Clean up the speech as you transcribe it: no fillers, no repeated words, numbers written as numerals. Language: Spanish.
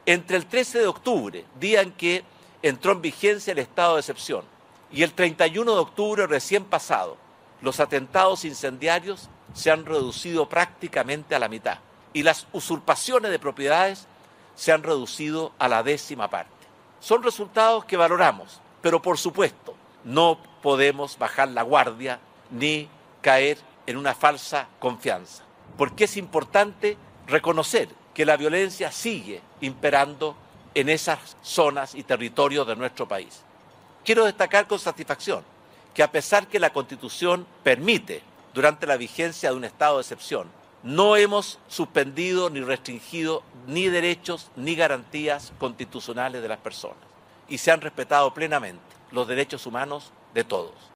Entre el 13 de octubre, día en que entró en vigencia el estado de excepción, y el 31 de octubre recién pasado, los atentados incendiarios se han reducido prácticamente a la mitad y las usurpaciones de propiedades se han reducido a la 10ª parte. Son resultados que valoramos, pero por supuesto no podemos bajar la guardia ni caer en una falsa confianza, porque es importante reconocer que la violencia sigue imperando en esas zonas y territorios de nuestro país. Quiero destacar con satisfacción que a pesar que la Constitución permite, durante la vigencia de un estado de excepción, no hemos suspendido ni restringido ni derechos ni garantías constitucionales de las personas y se han respetado plenamente los derechos humanos de todos.